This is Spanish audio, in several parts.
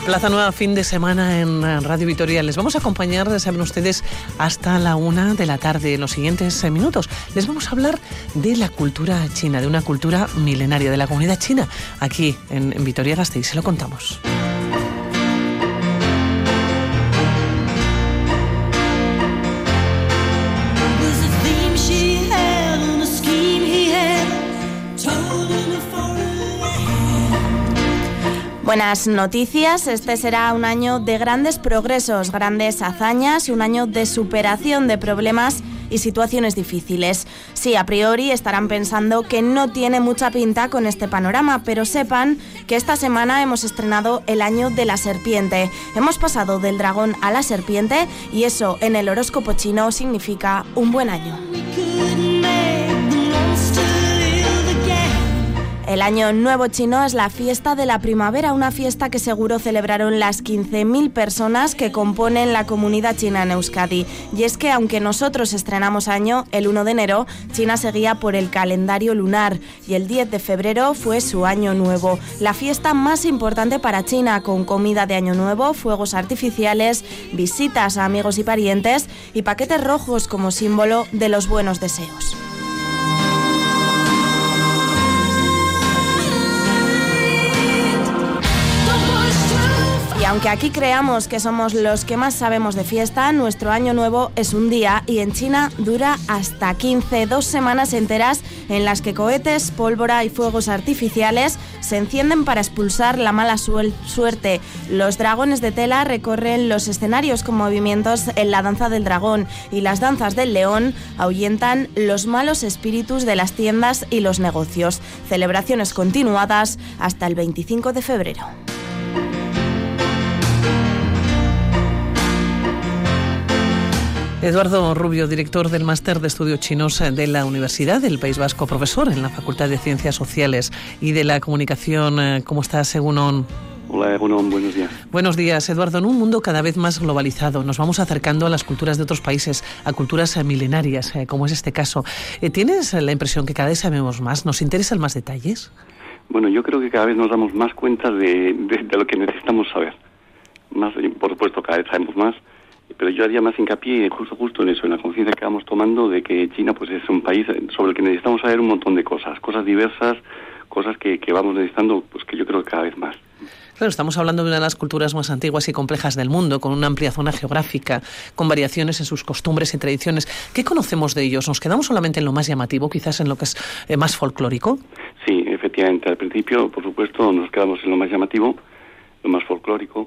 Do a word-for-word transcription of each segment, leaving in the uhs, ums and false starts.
Plaza Nueva, fin de semana en Radio Vitoria. Les vamos a acompañar, saben ustedes, hasta la una de la tarde. En los siguientes minutos les vamos a hablar de la cultura china, de una cultura milenaria, de la comunidad china, aquí en, en Vitoria-Gasteiz. Se lo contamos. Buenas noticias, este será un año de grandes progresos, grandes hazañas y un año de superación de problemas y situaciones difíciles. Sí, a priori estarán pensando que no tiene mucha pinta con este panorama, pero sepan que esta semana hemos estrenado el año de la serpiente. Hemos pasado del dragón a la serpiente y eso en el horóscopo chino significa un buen año. El Año Nuevo Chino es la fiesta de la primavera, una fiesta que seguro celebraron las quince mil personas que componen la comunidad china en Euskadi. Y es que aunque nosotros estrenamos año el uno de enero, China seguía por el calendario lunar y el diez de febrero fue su Año Nuevo, la fiesta más importante para China, con comida de Año Nuevo, fuegos artificiales, visitas a amigos y parientes y paquetes rojos como símbolo de los buenos deseos. Y aunque aquí creamos que somos los que más sabemos de fiesta, nuestro año nuevo es un día y en China dura hasta quince, dos semanas enteras en las que cohetes, pólvora y fuegos artificiales se encienden para expulsar la mala suerte. Los dragones de tela recorren los escenarios con movimientos en la danza del dragón y las danzas del león ahuyentan los malos espíritus de las tiendas y los negocios. Celebraciones continuadas hasta el veinticinco de febrero. Eduardo Rubio, director del Máster de Estudios Chinos de la Universidad del País Vasco, profesor en la Facultad de Ciencias Sociales y de la Comunicación. ¿Cómo estás, Egunon? Hola, Egunon, buenos días. Buenos días, Eduardo. En un mundo cada vez más globalizado, nos vamos acercando a las culturas de otros países, a culturas milenarias, como es este caso. ¿Tienes la impresión que cada vez sabemos más? ¿Nos interesan más detalles? Bueno, yo creo que cada vez nos damos más cuenta de, de, de lo que necesitamos saber. Más, por supuesto, cada vez sabemos más. Pero yo haría más hincapié justo justo en eso, en la conciencia que vamos tomando de que China pues es un país sobre el que necesitamos saber un montón de cosas, cosas diversas, cosas que, que vamos necesitando, pues que yo creo que cada vez más. Claro, estamos hablando de una de las culturas más antiguas y complejas del mundo, con una amplia zona geográfica, con variaciones en sus costumbres y tradiciones. ¿Qué conocemos de ellos? ¿Nos quedamos solamente en lo más llamativo, quizás en lo que es eh, más folclórico? Sí, efectivamente. Al principio, por supuesto, nos quedamos en lo más llamativo, lo más folclórico.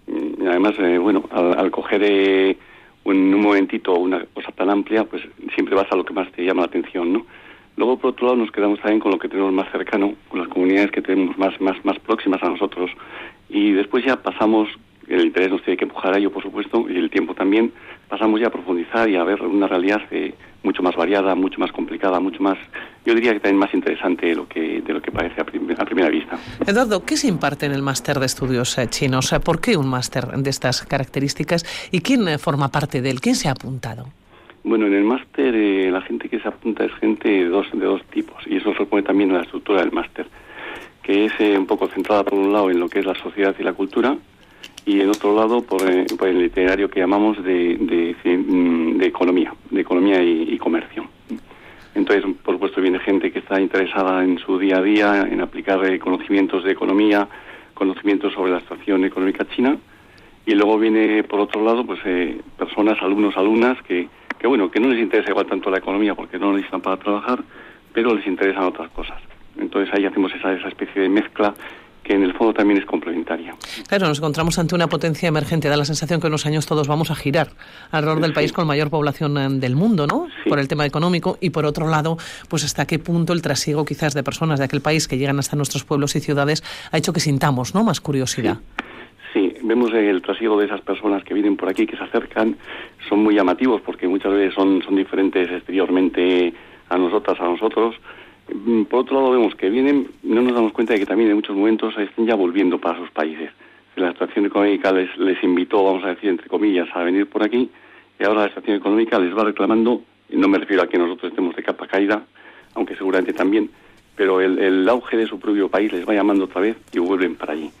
Y además, eh, bueno, al, al coger eh, en un momentito una cosa tan amplia, pues siempre vas a lo que más te llama la atención, ¿no? Luego, por otro lado, nos quedamos también con lo que tenemos más cercano, con las comunidades que tenemos más más más próximas a nosotros. Y después ya pasamos, el interés nos tiene que empujar a ello, por supuesto, y el tiempo también, pasamos ya a profundizar y a ver una realidad eh, mucho más variada, mucho más complicada, mucho más, yo diría que también más interesante de lo que, de lo que parece a, prim- a primera vista. Eduardo, ¿qué se imparte en el máster de estudios eh, chinos? ¿Por qué un máster de estas características? ¿Y quién eh, forma parte de él? ¿Quién se ha apuntado? Bueno, en el máster eh, la gente que se apunta es gente de dos, de dos tipos, y eso se pone también en la estructura del máster, que es eh, un poco centrada por un lado en lo que es la sociedad y la cultura, y en otro lado por, eh, por el itinerario que llamamos de, de, de economía, de economía y, y comercio. Entonces, por supuesto, viene gente que está interesada en su día a día, en aplicar eh, conocimientos de economía, conocimientos sobre la situación económica china, y luego viene, por otro lado, pues eh, personas, alumnos, alumnas, que, que bueno, que no les interesa igual tanto la economía porque no necesitan para trabajar, pero les interesan otras cosas. Entonces ahí hacemos esa, esa especie de mezcla que en el fondo también es complementaria. Claro, nos encontramos ante una potencia emergente. Da la sensación que en unos años todos vamos a girar alrededor del sí. país con mayor población del mundo, ¿no? Sí. Por el tema económico. Y por otro lado, pues hasta qué punto el trasiego quizás de personas de aquel país que llegan hasta nuestros pueblos y ciudades ha hecho que sintamos, ¿no?, más curiosidad. Sí. Sí, vemos el trasiego de esas personas que vienen por aquí, que se acercan, son muy llamativos porque muchas veces son, son diferentes exteriormente a nosotras, a nosotros. Por otro lado vemos que vienen, no nos damos cuenta de que también en muchos momentos están ya volviendo para sus países. La situación económica les, les invitó, vamos a decir, entre comillas, a venir por aquí, y ahora la situación económica les va reclamando, y no me refiero a que nosotros estemos de capa caída, aunque seguramente también, pero el, el auge de su propio país les va llamando otra vez y vuelven para allí.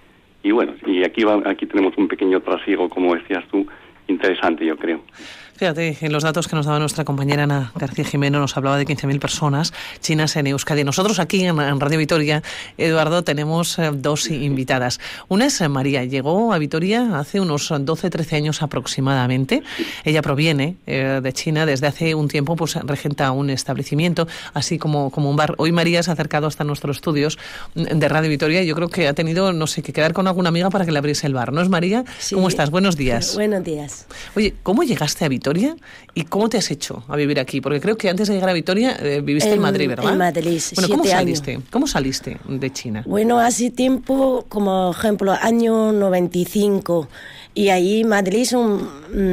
Y bueno, y aquí va, aquí tenemos un pequeño trasiego, como decías tú, interesante, yo creo. Fíjate, en los datos que nos daba nuestra compañera Ana García Jimeno nos hablaba de quince mil personas chinas en Euskadi. Nosotros aquí en, en Radio Vitoria, Eduardo, tenemos eh, dos invitadas. Una es María, llegó a Vitoria hace unos doce, trece años aproximadamente. Ella proviene eh, de China, desde hace un tiempo pues regenta un establecimiento, así como, como un bar. Hoy María se ha acercado hasta nuestros estudios de Radio Vitoria y yo creo que ha tenido, no sé, que quedar con alguna amiga para que le abriese el bar. ¿No es, María? Sí. ¿Cómo estás? Buenos días. Buenos días. Oye, ¿cómo llegaste a Vitoria? ¿Y cómo te has hecho a vivir aquí? Porque creo que antes de llegar a Vitoria eh, viviste en, en Madrid, ¿verdad? En Madrid, bueno, ¿cómo siete saliste? años. ¿Cómo saliste de China? Bueno, hace tiempo, como ejemplo, año noventa y cinco, y ahí Madrid son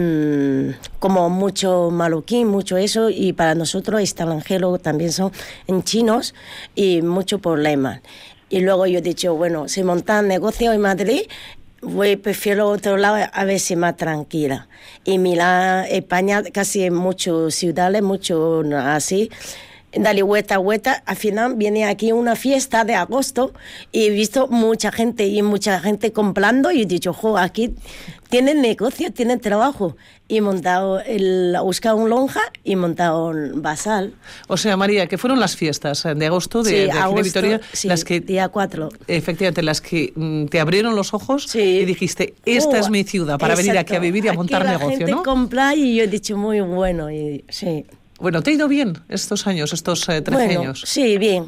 mmm, como mucho maluquín, mucho eso, y para nosotros extranjeros también son en chinos y mucho problema. Y luego yo he dicho, bueno, si montan negocio en Madrid, voy, prefiero otro lado a ver si más tranquila. Y Milán, España, casi en muchas ciudades, mucho así, dale vuelta, vuelta. Al final viene aquí una fiesta de agosto y he visto mucha gente y mucha gente comprando y he dicho, jo, aquí tienen negocio, tienen trabajo. Y he montado, el, buscado un lonja y montado un basal. O sea, María, que fueron las fiestas de agosto de, sí, de, agosto, de Vitoria, sí, las que día cuatro. Efectivamente, las que mm, te abrieron los ojos sí. y dijiste, esta oh, es mi ciudad para exacto. venir aquí a vivir y a montar aquí negocio, la gente ¿no? compra y yo he dicho, muy bueno, y sí. Bueno, ¿te ha ido bien estos años, estos eh, trece bueno, años? Sí, bien.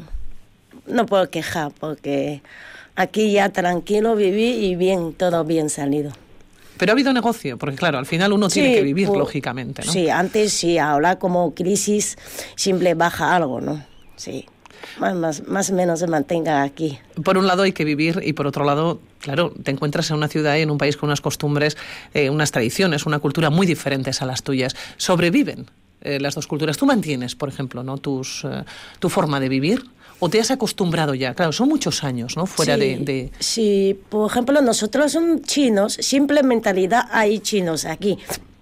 No puedo quejar porque aquí ya tranquilo viví y bien, todo bien salido. Pero ha habido negocio, porque claro, al final uno sí, tiene que vivir, pues, lógicamente, ¿no? Sí, antes sí, ahora como crisis siempre baja algo, ¿no? Sí, más, más, más o menos se mantenga aquí. Por un lado hay que vivir y por otro lado, claro, te encuentras en una ciudad y en un país con unas costumbres, eh, unas tradiciones, una cultura muy diferentes a las tuyas. Sobreviven eh, las dos culturas. Tú mantienes, por ejemplo, ¿no? Tus, eh, tu forma de vivir. ¿O te has acostumbrado ya? Claro, son muchos años, ¿no? Fuera sí, de, de... Sí, por ejemplo, nosotros somos chinos, simple mentalidad hay chinos aquí.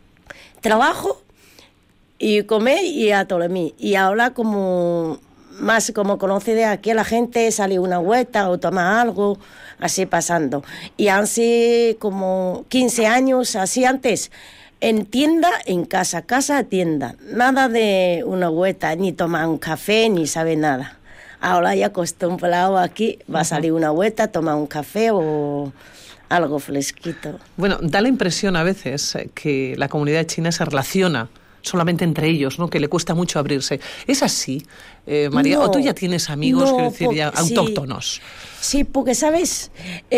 Trabajo y comer y a dormir. Y ahora como más como conoce de aquí a la gente, sale una vuelta o toma algo, así pasando. Y hace como quince años, así antes, en tienda, en casa, casa, tienda. Nada de una vuelta, ni tomar un café, ni sabe nada. Ahora ya acostumbrado aquí, va a salir una vuelta, toma un café o algo fresquito. Bueno, da la impresión a veces que la comunidad china se relaciona solamente entre ellos, ¿no? Que le cuesta mucho abrirse. ¿Es así, eh, María? No, ¿O tú ya tienes amigos, no, quiero decir, ya sí, autóctonos? Sí, porque, ¿sabes?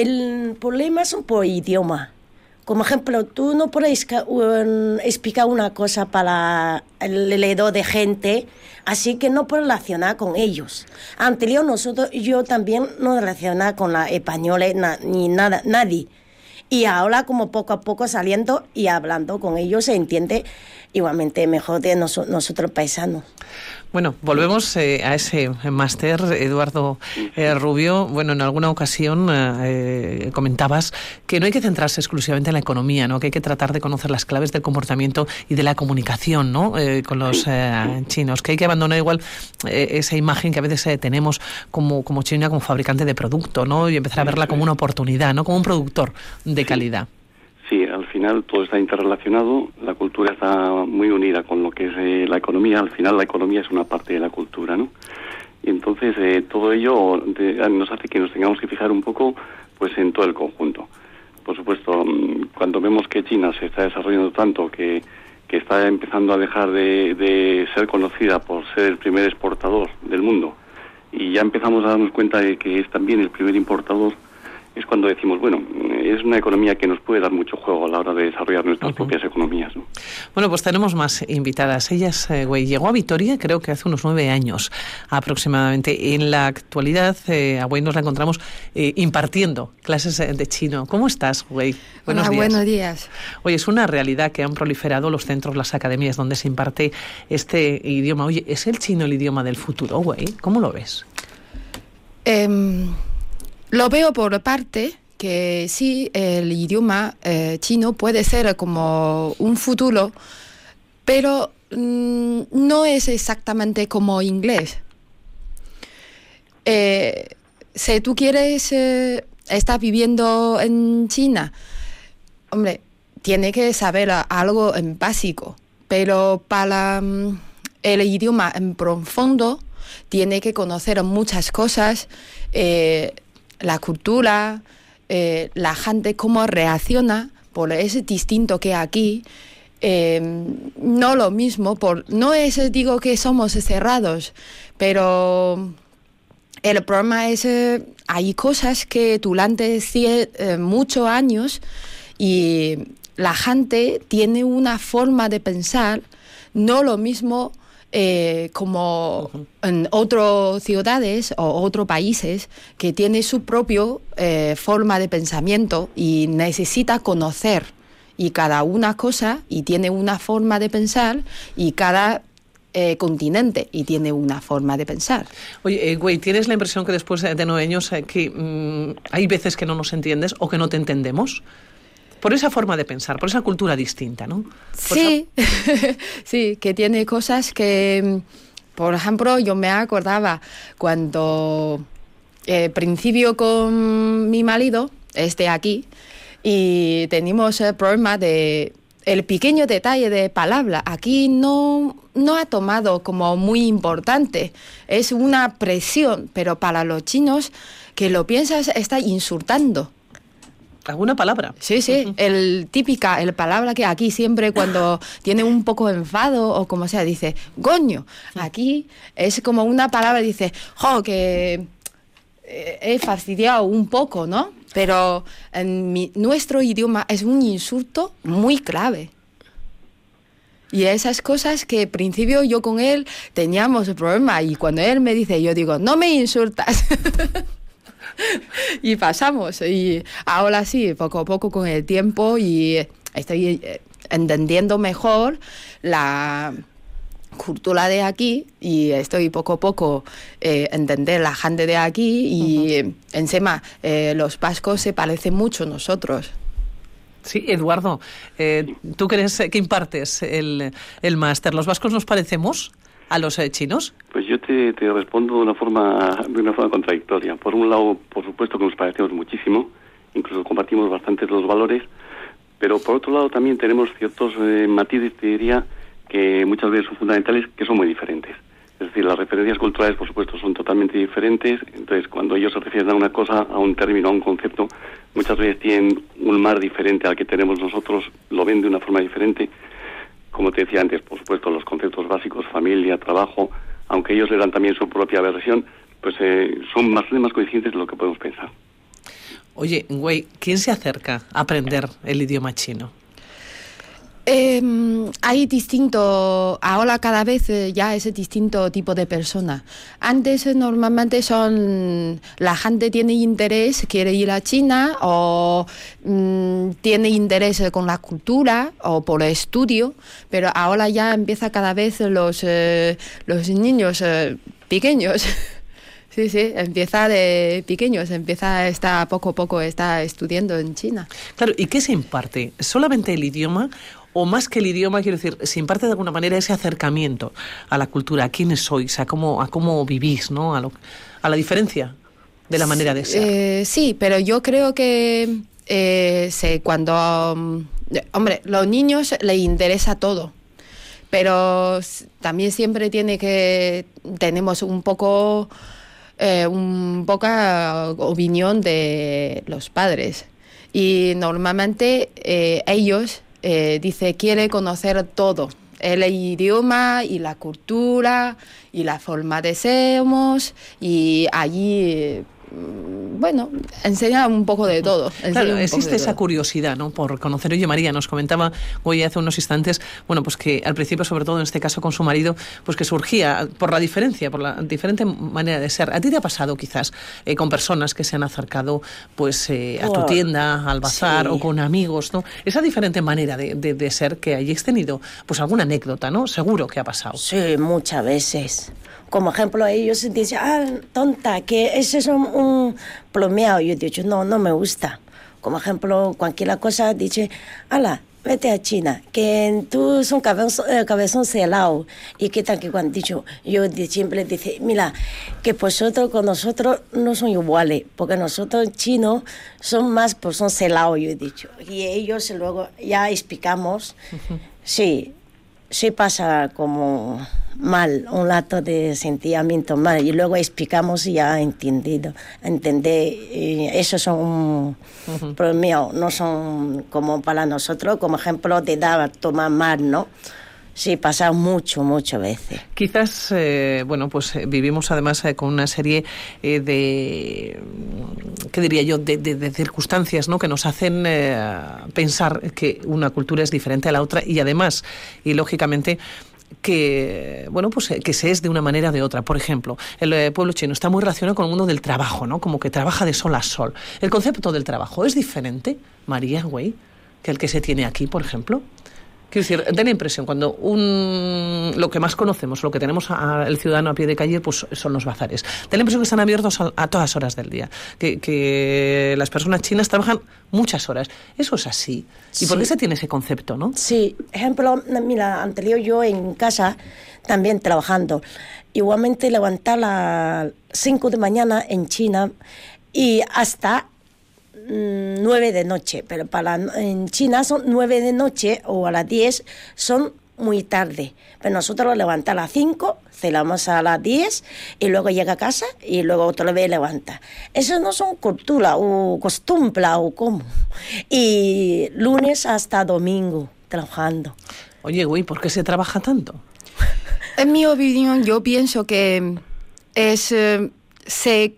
El problema es por idioma. Como ejemplo, tú no puedes um, explicar una cosa para el leedor de gente, así que no puedes relacionar con ellos. Anterior nosotros, yo también no relacionaba con la española na, ni nada, nadie. Y ahora como poco a poco saliendo y hablando con ellos se entiende igualmente mejor de nos, nosotros paisanos. Bueno, volvemos eh, a ese máster, Eduardo eh, Rubio. Bueno, en alguna ocasión eh, comentabas que no hay que centrarse exclusivamente en la economía, ¿no? Que hay que tratar de conocer las claves del comportamiento y de la comunicación, ¿no? Eh, con los eh, chinos, que hay que abandonar igual eh, esa imagen que a veces eh, tenemos como, como China como fabricante de producto, ¿no? Y empezar a verla como una oportunidad, ¿no? Como un productor de calidad. Sí, al final todo está interrelacionado, la cultura está muy unida con lo que es eh, la economía, al final la economía es una parte de la cultura, ¿no? Y entonces eh, todo ello de, nos hace que nos tengamos que fijar un poco pues en todo el conjunto. Por supuesto, cuando vemos que China se está desarrollando tanto, que, que está empezando a dejar de, de ser conocida por ser el primer exportador del mundo, y ya empezamos a darnos cuenta de que es también el primer importador, es cuando decimos, bueno, es una economía que nos puede dar mucho juego a la hora de desarrollar nuestras uh-huh. propias economías, ¿no? Bueno, pues tenemos más invitadas. Ella eh, güey, llegó a Vitoria creo que hace unos nueve años aproximadamente. En la actualidad, eh, a Güey nos la encontramos eh, impartiendo clases de chino. ¿Cómo estás, Güey? Buenos Hola, días. Buenos días. Oye, es una realidad que han proliferado los centros, las academias donde se imparte este idioma. Oye, ¿es el chino el idioma del futuro, Güey? ¿Cómo lo ves? Eh... Lo veo por parte que sí, el idioma eh, chino puede ser como un futuro, pero mmm, no es exactamente como inglés. Eh, si tú quieres eh, está viviendo en China, hombre, tiene que saber algo en básico, pero para um, el idioma en profundo tiene que conocer muchas cosas, eh, la cultura, eh, la gente cómo reacciona, por es distinto que aquí. Eh, no lo mismo, por, no es, digo que somos cerrados, pero el problema es, eh, hay cosas que durante cien, eh, muchos años y la gente tiene una forma de pensar, no lo mismo eh, como uh-huh. en otras ciudades o otros países que tiene su propia eh, forma de pensamiento y necesita conocer. Y cada una cosa y tiene una forma de pensar y cada eh, continente y tiene una forma de pensar. Oye, eh, güey, ¿tienes la impresión que después de nueve años eh, que mmm, hay veces que no nos entiendes o que no te entendemos? Por esa forma de pensar, por esa cultura distinta, ¿no? Por sí, esa... sí, que tiene cosas que, por ejemplo, yo me acordaba cuando eh, principio con mi marido, este aquí, y tenemos el problema de el pequeño detalle de palabra. Aquí no, no ha tomado como muy importante. Es una presión, pero para los chinos que lo piensas está insultando. ¿Alguna palabra? Sí, sí, uh-huh. el típica, el palabra que aquí siempre cuando tiene un poco enfado o como sea, dice, goño. Aquí es como una palabra, dice, jo, que he fastidiado un poco, ¿no? Pero en mi, nuestro idioma es un insulto muy clave. Y esas cosas que al principio yo con él teníamos el problema y cuando él me dice, yo digo, no me insultas. Y pasamos. Y ahora sí, poco a poco con el tiempo y estoy entendiendo mejor la cultura de aquí y estoy poco a poco eh, entender la gente de aquí y uh-huh. encima eh, los vascos se parecen mucho a nosotros. Sí, Eduardo, eh, ¿tú crees que impartes el, el máster? ¿Los vascos nos parecemos a los eh, chinos? Pues yo te, te respondo de una forma de una forma contradictoria. Por un lado, por supuesto que nos parecemos muchísimo, incluso compartimos bastantes los valores, pero por otro lado también tenemos ciertos eh, matices, te diría, que muchas veces son fundamentales, que son muy diferentes. Es decir, las referencias culturales, por supuesto, son totalmente diferentes. Entonces, cuando ellos se refieren a una cosa, a un término, a un concepto, muchas veces tienen un mar diferente al que tenemos nosotros, lo ven de una forma diferente. Como te decía antes, por supuesto, los conceptos básicos, familia, trabajo, aunque ellos le dan también su propia versión, pues eh, son más, más coincidentes de lo que podemos pensar. Oye, güey, ¿quién se acerca a aprender el idioma chino? Eh, hay distinto, ahora cada vez ya es distinto tipo de persona. Antes normalmente son, la gente tiene interés, quiere ir a China o mmm, tiene interés con la cultura o por el estudio, pero ahora ya empieza cada vez los, eh, los niños eh, pequeños. Sí, sí, empieza de pequeños, empieza está poco a poco está estudiando en China. Claro, ¿y qué se imparte? ¿Solamente el idioma? O más que el idioma, quiero decir, se imparte de alguna manera ese acercamiento a la cultura, a quiénes sois, a cómo, a cómo vivís, ¿no? A, lo, a la diferencia de la manera de ser. Eh, sí, pero yo creo que eh, sé, cuando, um, hombre, los niños les interesa todo, pero también siempre tiene que, tenemos un poco, eh, un poca opinión de los padres y normalmente eh, ellos Eh, dice, quiere conocer todo, el idioma y la cultura y la forma de sermos y allí, bueno, enseña un poco de todo. Claro, existe esa todo. curiosidad, ¿no?, por conocer. Oye, María, nos comentaba hoy hace unos instantes, bueno, pues que al principio, sobre todo en este caso con su marido, pues que surgía por la diferencia, por la diferente manera de ser. ¿A ti te ha pasado quizás eh, con personas que se han acercado pues eh, a tu tienda, al bazar, sí, o con amigos, ¿no? Esa diferente manera de, de, de ser, que hayáis tenido pues alguna anécdota, ¿no? Seguro que ha pasado. Sí, muchas veces. Como ejemplo, ellos dicen, ah, tonta, que ese es un, un plomeado. Yo digo, no, no me gusta. Como ejemplo, cualquier cosa, dice, ala, vete a China, que tú son cabezón, eh, cabezón celado. Y que tal que cuando he dicho, yo de, siempre dice, mira, que vosotros con nosotros no son iguales, porque nosotros chinos son más, pues son celados, yo he dicho. Y ellos luego ya explicamos, uh-huh. sí, sí pasa como mal, un rato de sentimiento mal, y luego explicamos y ya entendido, entender, y esos son, uh-huh. pero mío, no son como para nosotros, como ejemplo de dar, tomar mal, ¿no? Sí, pasa mucho, muchas veces. Quizás, eh, bueno, pues eh, vivimos además eh, con una serie eh, de, ¿qué diría yo?, de, de, de circunstancias, ¿no?, que nos hacen eh, pensar que una cultura es diferente a la otra y además, y lógicamente, que bueno pues que se es de una manera o de otra. Por ejemplo, el eh, pueblo chino está muy relacionado con el mundo del trabajo, ¿no? Como que trabaja de sol a sol. El concepto del trabajo es diferente, María Güey, que el que se tiene aquí, por ejemplo. Quiero decir, da la impresión, cuando un, lo que más conocemos, lo que tenemos al ciudadano a pie de calle, pues son los bazares. Da la impresión que están abiertos a, a todas horas del día, que, que las personas chinas trabajan muchas horas. Eso es así. ¿Y sí. por qué se tiene ese concepto, no? Sí, ejemplo, mira, anterior yo en casa también trabajando. Igualmente levantar a las cinco de mañana en China y hasta nueve de noche, pero para en China son nueve de noche o a las diez son muy tarde, pero nosotros lo levantamos a las cinco, cenamos a las diez y luego llega a casa y luego otra vez levanta. Eso no son cultura o costumbre o cómo. Y lunes hasta domingo trabajando. Oye, güey, ¿por qué se trabaja tanto? En mi opinión, yo pienso que es eh, se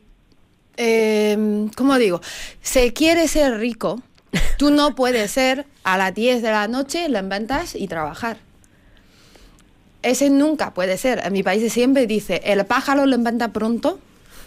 Eh, ¿cómo digo? Si quieres ser rico, tú no puedes ser a las diez de la noche, levantas y trabajar. Ese nunca puede ser. En mi país siempre dice, el pájaro levanta pronto,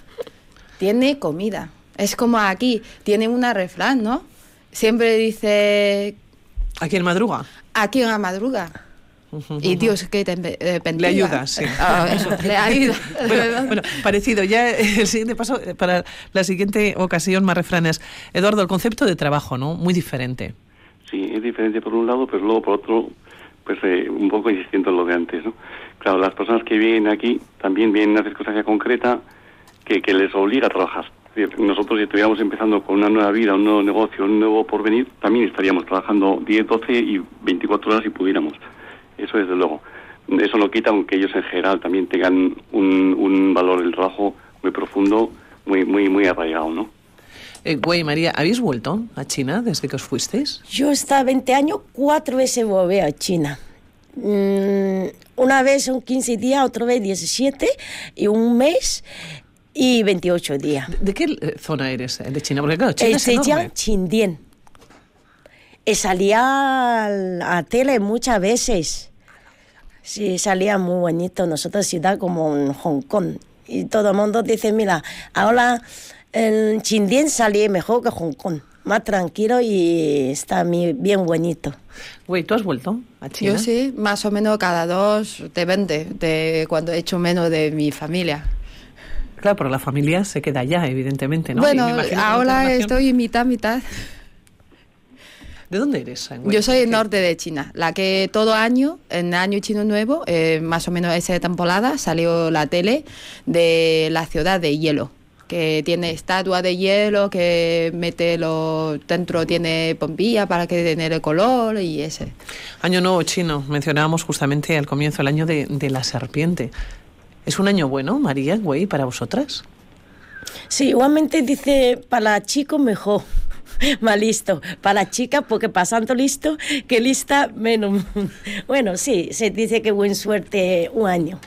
tiene comida. Es como aquí, tiene una refrán, ¿no? Siempre dice... ¿Aquí en madruga? Aquí en la madruga. Uh-huh, y Dios que te eh, bendiga. Le ayuda, sí. Ah, eso, le ayuda. bueno, bueno, parecido. Ya el siguiente paso, para la siguiente ocasión, más refranes. Eduardo, el concepto de trabajo, ¿no? Muy diferente. Sí, es diferente por un lado, pero luego por otro, pues eh, un poco insistiendo en lo de antes, ¿no? Claro, las personas que vienen aquí también vienen a una circunstancia concreta que, que les obliga a trabajar. Es decir, nosotros si estuviéramos empezando con una nueva vida, un nuevo negocio, un nuevo porvenir, también estaríamos trabajando diez, doce y veinticuatro horas si pudiéramos. Eso desde luego. Eso no quita, aunque ellos en general también tengan un, un valor del trabajo muy profundo, muy muy muy arraigado, ¿no? Eh, Güey, María, ¿habéis vuelto a China desde que os fuisteis? Yo estaba veinte años, cuatro veces volví a China. Mm, una vez son quince días, otra vez diecisiete, y un mes y veintiocho días. ¿De, de qué zona eres de China? Porque claro, China eh, es enorme. Zhejiang, Qingdian. Y salía a la tele muchas veces. Sí, salía muy bonito. Nosotros ciudad como en Hong Kong. Y todo el mundo dice, mira, ahora en Qingdian salí mejor que Hong Kong. Más tranquilo y está bien bonito. Güey, ¿tú has vuelto a China? Yo sí, más o menos cada dos, depende de cuando he hecho menos de mi familia. Claro, pero la familia se queda allá, evidentemente, ¿no? Bueno, ahora estoy mitad, mitad. ¿De dónde eres? Yo soy del norte de China, la que todo año, en Año Chino Nuevo, eh, más o menos esa temporada, salió la tele de la ciudad de hielo, que tiene estatua de hielo, que mete lo dentro, tiene bombilla para que tener el color y ese. Año Nuevo Chino, mencionábamos justamente al comienzo el año de, de la serpiente. ¿Es un año bueno, María, güey, para vosotras? Sí, igualmente dice, para chicos mejor. Más listo, para chica porque pasando listo, que lista menos. Bueno, sí, se dice que buena suerte un año.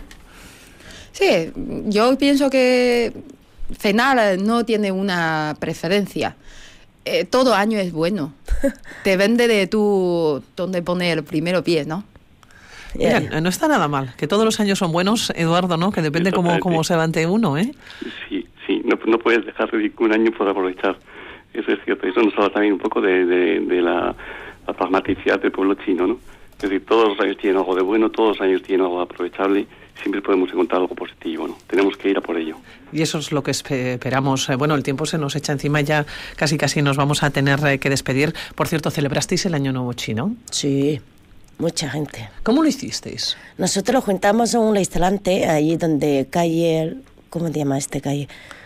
Sí, yo pienso que final no tiene una preferencia. Eh, todo año es bueno. Depende de tú dónde poner el primero pie, ¿no? Mira, no está nada mal, que todos los años son buenos, Eduardo, ¿no? Que depende cómo, cómo se levante uno, ¿eh? Sí, sí, no, no puedes dejar de un año por aprovechar. Eso es cierto, eso nos habla también un poco de, de, de la, la pragmaticidad del pueblo chino, ¿no? Es decir, todos los años tienen algo de bueno, todos los años tienen algo de aprovechable, siempre podemos encontrar algo positivo, ¿no? Tenemos que ir a por ello. Y eso es lo que esperamos. Bueno, el tiempo se nos echa encima, ya casi casi nos vamos a tener que despedir. Por cierto, ¿celebrasteis el Año Nuevo chino? Sí, mucha gente. ¿Cómo lo hicisteis? Nosotros juntamos en un restaurante, ahí donde calle, ¿cómo se llama este calle?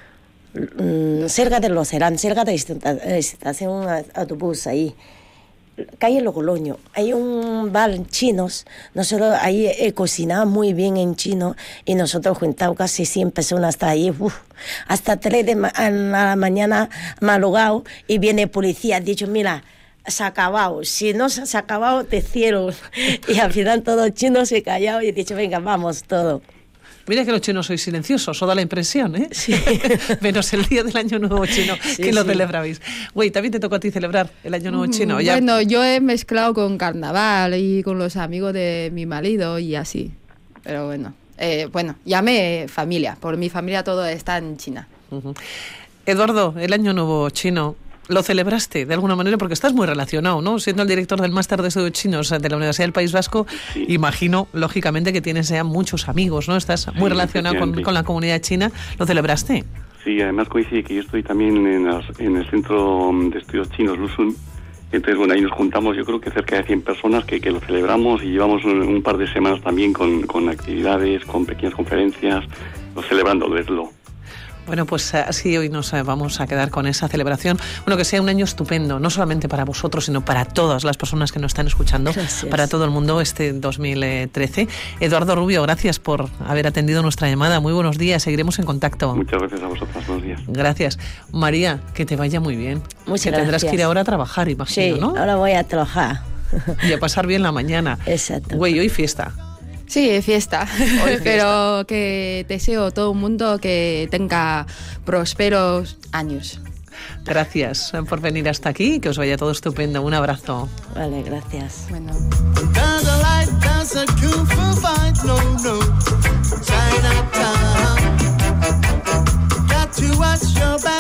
Mm, cerca de los Serán, cerca de la estación autobús ahí. Calle Logroño, hay un bar chinos, nosotros ahí he cocinado muy bien en chino y nosotros juntamos casi cien personas hasta ahí, uf, hasta tres de ma- la mañana madrugado y viene el policía, ha dicho, mira, se ha acabado, si no se ha acabado te cierro y al final todo chino se callado y he dicho, venga, vamos todo. Mira que los chinos sois silenciosos, o da la impresión, ¿eh? Sí. Menos el día del Año Nuevo chino, Sí, que lo sí. celebrabais. Güey, ¿también te tocó a ti celebrar el Año Nuevo chino? Ya... Bueno, yo he mezclado con carnaval y con los amigos de mi marido y así. Pero bueno, eh, bueno, llamé familia, por mi familia todo está en China. Uh-huh. Eduardo, el Año Nuevo chino, ¿lo celebraste de alguna manera? Porque estás muy relacionado, ¿no? Siendo el director del Máster de Estudios Chinos de la Universidad del País Vasco, Sí. imagino, lógicamente, que tienes ya muchos amigos, ¿no? Estás muy Sí, relacionado con, efectivamente. con la comunidad china. ¿Lo celebraste? Sí, además coincide que yo estoy también en, las- en el Centro de Estudios Chinos, Lusun. Entonces, bueno, ahí nos juntamos, yo creo que cerca de cien personas que, que lo celebramos y llevamos un, un par de semanas también con, con actividades, con pequeñas conferencias, lo celebrando, verlo. Bueno, pues así hoy nos eh, vamos a quedar con esa celebración. Bueno, que sea un año estupendo, no solamente para vosotros, sino para todas las personas que nos están escuchando, Gracias. para todo el mundo este dos mil trece. Eduardo Rubio, gracias por haber atendido nuestra llamada. Muy buenos días, seguiremos en contacto. Muchas gracias a vosotras, buenos días. Gracias. María, que te vaya muy bien. Muchas que tendrás gracias. que ir ahora a trabajar, imagino, Sí, ¿no? ahora voy a trabajar. Y a pasar bien la mañana. Exacto. Güey, hoy fiesta. Sí, fiesta. fiesta. Pero que deseo a todo el mundo que tenga prósperos años. Gracias por venir hasta aquí, que os vaya todo estupendo. Un abrazo. Vale, gracias. Bueno. Does a light, does a kung fu fight, no, no. Chinatown. Got to watch your back.